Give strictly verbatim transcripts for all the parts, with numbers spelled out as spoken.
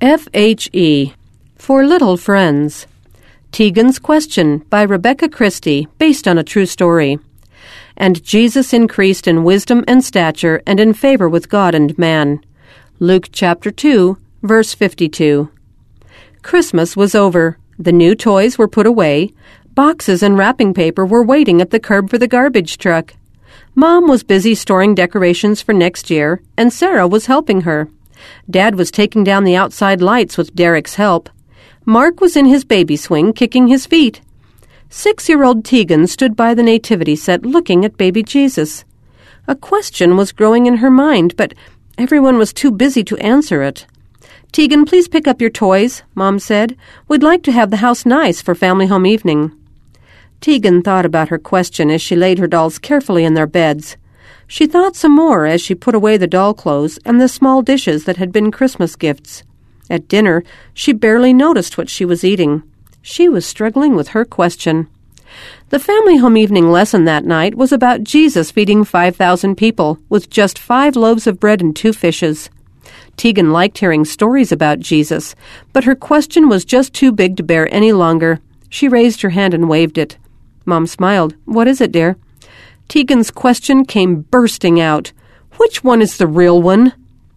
F H E For Little Friends. Tegan's Question by Rebecca Christie, based on a true story. And Jesus increased in wisdom and stature and in favor with God and man. Luke chapter two, verse fifty-two. Christmas was over. The new toys were put away. Boxes and wrapping paper were waiting at the curb for the garbage truck. Mom was busy storing decorations for next year, and Sarah was helping her. Dad was taking down the outside lights with Derek's help. Mark was in his baby swing, kicking his feet. Six-year-old Tegan stood by the nativity set looking at baby Jesus. A question was growing in her mind, but everyone was too busy to answer it. "Tegan, please pick up your toys," Mom said. "We'd like to have the house nice for family home evening." Tegan thought about her question as she laid her dolls carefully in their beds. She thought some more as she put away the doll clothes and the small dishes that had been Christmas gifts. At dinner, she barely noticed what she was eating. She was struggling with her question. The family home evening lesson that night was about Jesus feeding five thousand people with just five loaves of bread and two fishes. Tegan liked hearing stories about Jesus, but her question was just too big to bear any longer. She raised her hand and waved it. Mom smiled. "What is it, dear?" Tegan's question came bursting out. "Which one is the real one?"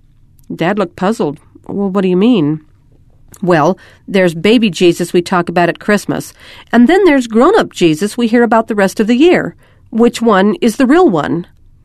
Dad looked puzzled. "Well, what do you mean?" "Well, there's baby Jesus we talk about at Christmas, and then there's grown-up Jesus we hear about the rest of the year. Which one is the real one?"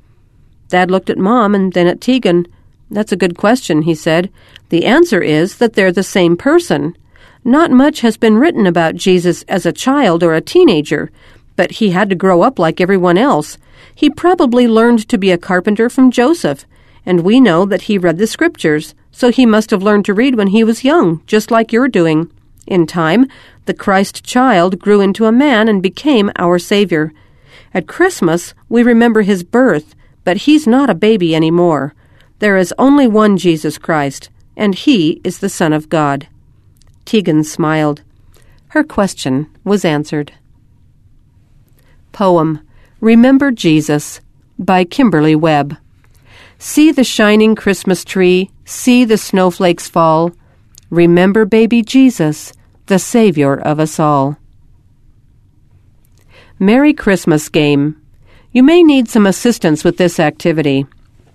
Dad looked at Mom and then at Tegan. "That's a good question," he said. "The answer is that they're the same person. Not much has been written about Jesus as a child or a teenager, but he had to grow up like everyone else. He probably learned to be a carpenter from Joseph, and we know that he read the scriptures, so he must have learned to read when he was young, just like you're doing. In time, the Christ child grew into a man and became our Savior. At Christmas, we remember his birth, but he's not a baby anymore. There is only one Jesus Christ, and he is the Son of God." Tegan smiled. Her question was answered. Poem, Remember Jesus, by Kimberly Webb. See the shining Christmas tree, see the snowflakes fall. Remember baby Jesus, the Savior of us all. Merry Christmas Game. You may need some assistance with this activity.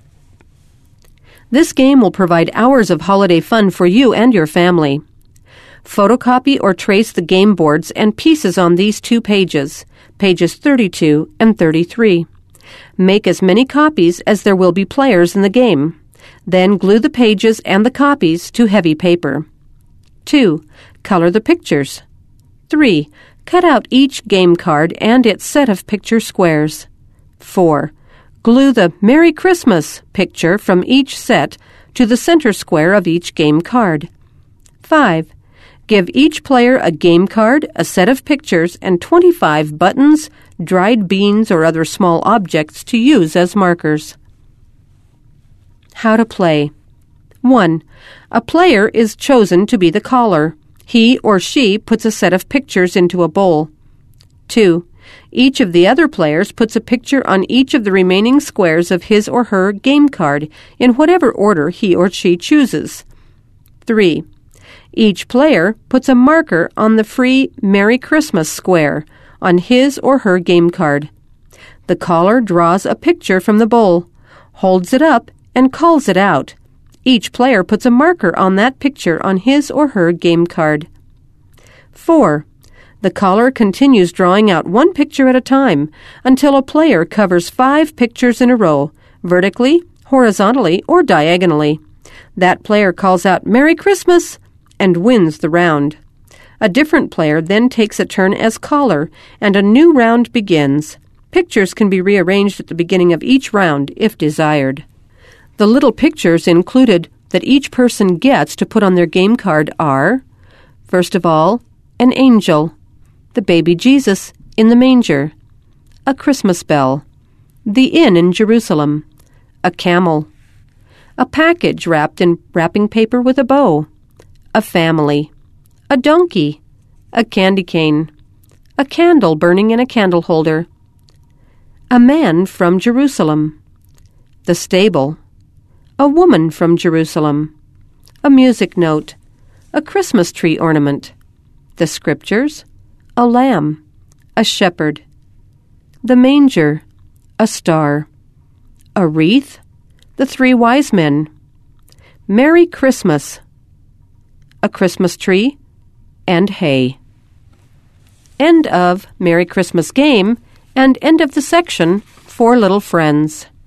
This game will provide hours of holiday fun for you and your family. Photocopy or trace the game boards and pieces on these two pages, pages thirty-two and thirty-three. Make as many copies as there will be players in the game. Then glue the pages and the copies to heavy paper. two. Color the pictures. three. Cut out each game card and its set of picture squares. four. Glue the Merry Christmas picture from each set to the center square of each game card. five. Give each player a game card, a set of pictures, and twenty-five buttons, dried beans, or other small objects to use as markers. How to play. one. A player is chosen to be the caller. He or she puts a set of pictures into a bowl. two. Each of the other players puts a picture on each of the remaining squares of his or her game card in whatever order he or she chooses. three. Each player puts a marker on the free Merry Christmas square on his or her game card. The caller draws a picture from the bowl, holds it up, and calls it out. Each player puts a marker on that picture on his or her game card. four. The caller continues drawing out one picture at a time until a player covers five pictures in a row, vertically, horizontally, or diagonally. That player calls out Merry Christmas and wins the round. A different player then takes a turn as caller, and a new round begins. Pictures can be rearranged at the beginning of each round if desired. The little pictures included that each person gets to put on their game card are, first of all, an angel, the baby Jesus in the manger, a Christmas bell, the inn in Jerusalem, a camel, a package wrapped in wrapping paper with a bow, a family, a donkey, a candy cane, a candle burning in a candle holder, a man from Jerusalem, the stable, a woman from Jerusalem, a music note, a Christmas tree ornament. The Scriptures, a lamb, a shepherd. The manger, a star. A wreath, the three wise men. Merry Christmas, a Christmas tree, and hay. End of Merry Christmas Game and end of the section, Four Little Friends.